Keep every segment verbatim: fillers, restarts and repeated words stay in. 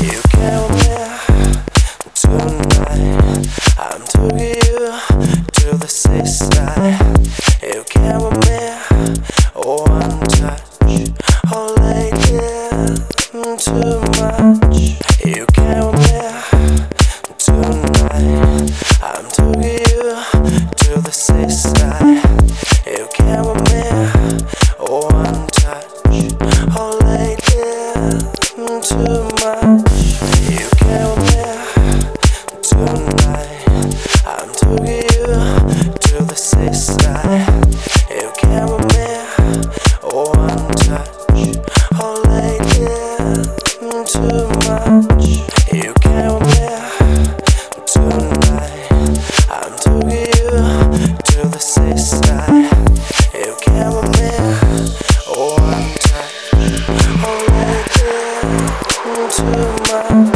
You came with me tonight. I'm taking you to the seaside. You came with me, one touch, oh lady, too much. You came with me tonight. I'm taking you to the seaside. You came with me, one touch, oh lady, too much. You came with me tonight. I'm taking you to the seaside. You came with me, one touch, oh lady, too much. You came with me tonight. I'm taking you to the seaside. You came with me, one touch, oh lady, too much.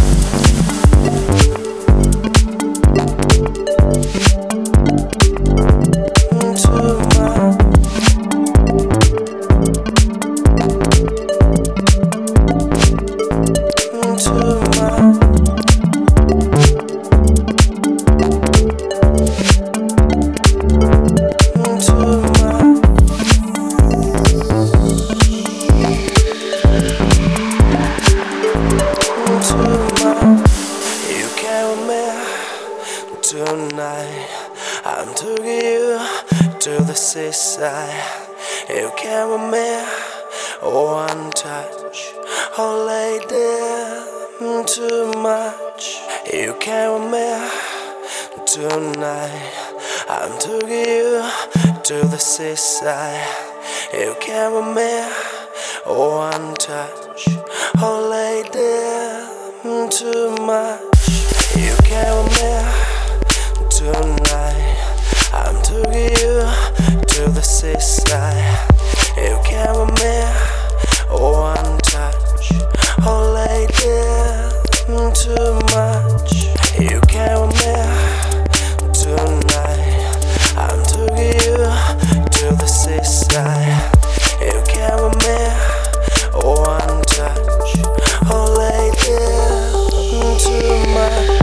Tonight, I'm taking you to the seaside. You came with me, one touch, oh lady, too much. You came with me tonight. I'm taking you to the seaside. You came with me, one touch, oh lady, too much. You came with me tonight. I'm taking you to the seaside. You came with me, one touch, oh lady, too much. You came with me tonight. I'm taking you to the seaside. You came with me, one touch, oh lady, too much.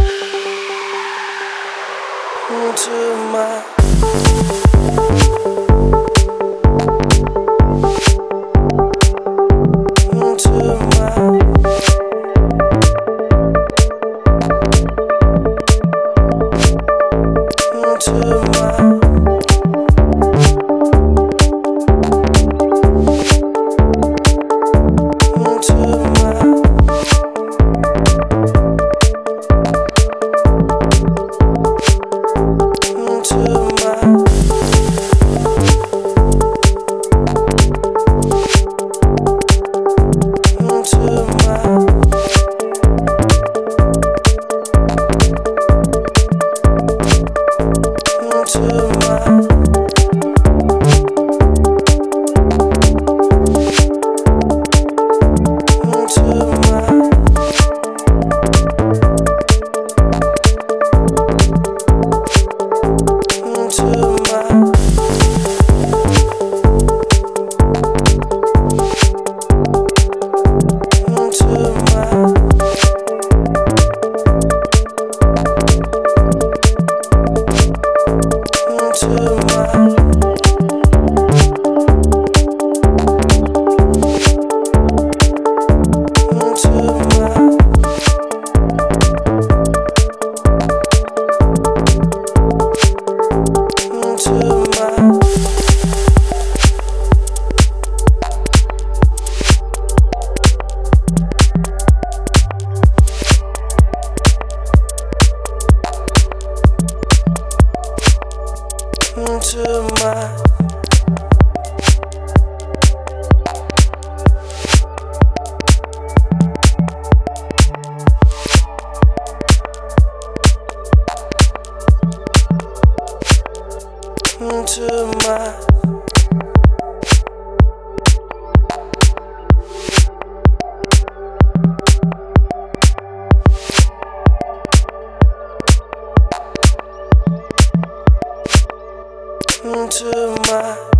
Too much. Too much. Too much. Too much. Too much. Too much.